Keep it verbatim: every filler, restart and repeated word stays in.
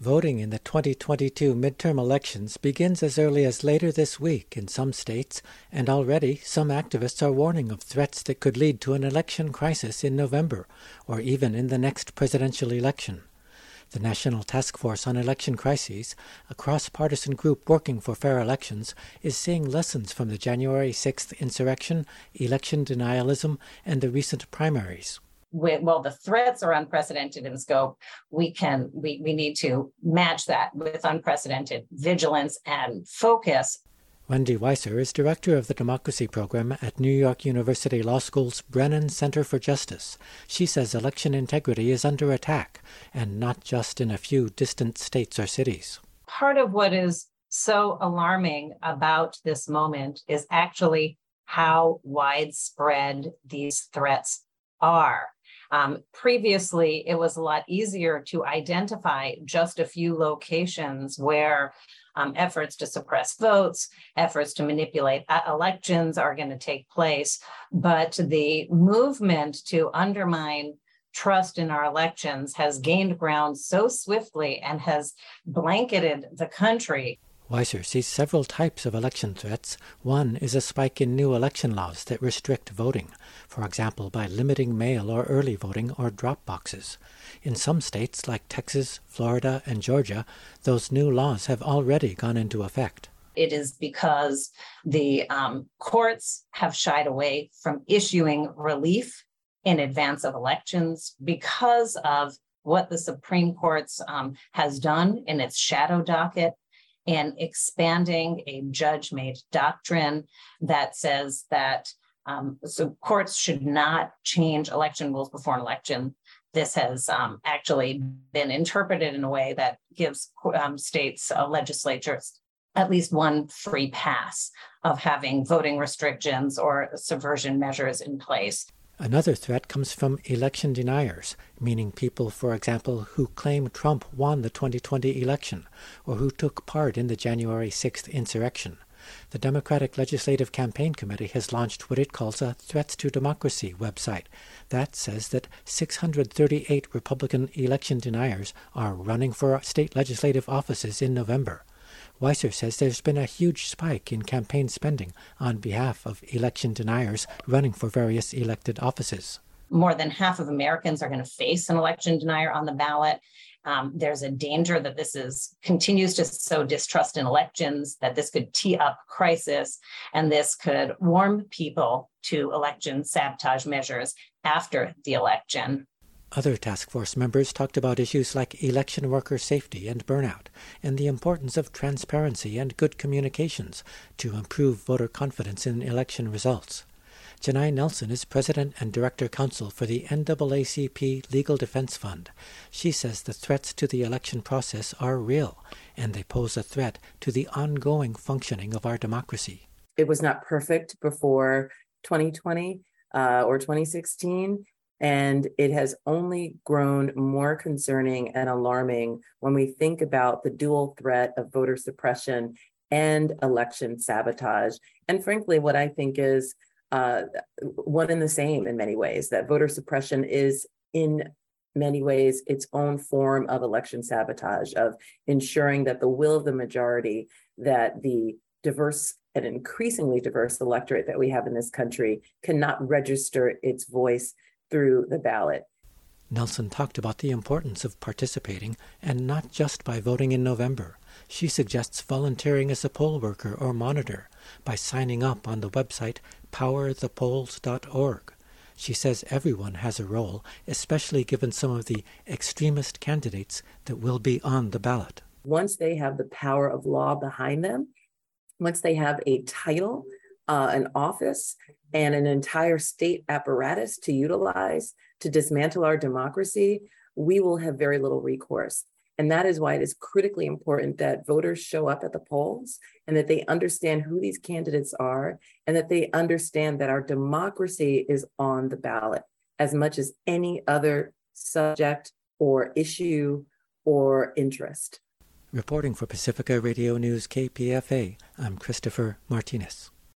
Voting in the twenty twenty-two midterm elections begins as early as later this week in some states, and already some activists are warning of threats that could lead to an election crisis in November, or even in the next presidential election. The National Task Force on Election Crises, a cross-partisan group working for fair elections, is seeing lessons from the January sixth insurrection, election denialism, and the recent primaries. Well, the threats are unprecedented in scope. We can we, we need to match that with unprecedented vigilance and focus. Wendy Weiser is director of the Democracy Program at New York University Law School's Brennan Center for Justice. She says election integrity is under attack, and not just in a few distant states or cities. Part of what is so alarming about this moment is actually how widespread these threats are. Um, previously, it was a lot easier to identify just a few locations where um, efforts to suppress votes, efforts to manipulate elections are going to take place. But the movement to undermine trust in our elections has gained ground so swiftly and has blanketed the country. Weiser sees several types of election threats. One is a spike in new election laws that restrict voting, for example, by limiting mail or early voting or drop boxes. In some states, like Texas, Florida, and Georgia, those new laws have already gone into effect. It is because the um, courts have shied away from issuing relief in advance of elections because of what the Supreme Court um, has done in its shadow docket, and expanding a judge-made doctrine that says that um, so courts should not change election rules before an election. This has um, actually been interpreted in a way that gives um, states, uh, legislatures, at least one free pass of having voting restrictions or subversion measures in place. Another threat comes from election deniers, meaning people, for example, who claim Trump won the twenty twenty election or who took part in the January sixth insurrection. The Democratic Legislative Campaign Committee has launched what it calls a Threats to Democracy website. That says that six hundred thirty-eight Republican election deniers are running for state legislative offices in November. Weiser says there's been a huge spike in campaign spending on behalf of election deniers running for various elected offices. More than half of Americans are going to face an election denier on the ballot. Um, there's a danger that this is continues to sow distrust in elections, that this could tee up crisis, and this could warm people to election sabotage measures after the election. Other task force members talked about issues like election worker safety and burnout, and the importance of transparency and good communications to improve voter confidence in election results. Janai Nelson is president and director counsel for the N double A C P Legal Defense Fund. She says the threats to the election process are real, and they pose a threat to the ongoing functioning of our democracy. It was not perfect before twenty twenty uh, or twenty sixteen. And it has only grown more concerning and alarming when we think about the dual threat of voter suppression and election sabotage. And frankly, what I think is uh, one and the same in many ways, that voter suppression is in many ways its own form of election sabotage, of ensuring that the will of the majority, that the diverse and increasingly diverse electorate that we have in this country cannot register its voice through the ballot. Nelson talked about the importance of participating, and not just by voting in November. She suggests volunteering as a poll worker or monitor by signing up on the website power the polls dot org. She says everyone has a role, especially given some of the extremist candidates that will be on the ballot. Once they have the power of law behind them, once they have a title, Uh, an office, and an entire state apparatus to utilize to dismantle our democracy, we will have very little recourse. And that is why it is critically important that voters show up at the polls and that they understand who these candidates are and that they understand that our democracy is on the ballot as much as any other subject or issue or interest. Reporting for Pacifica Radio News K P F A, I'm Christopher Martinez.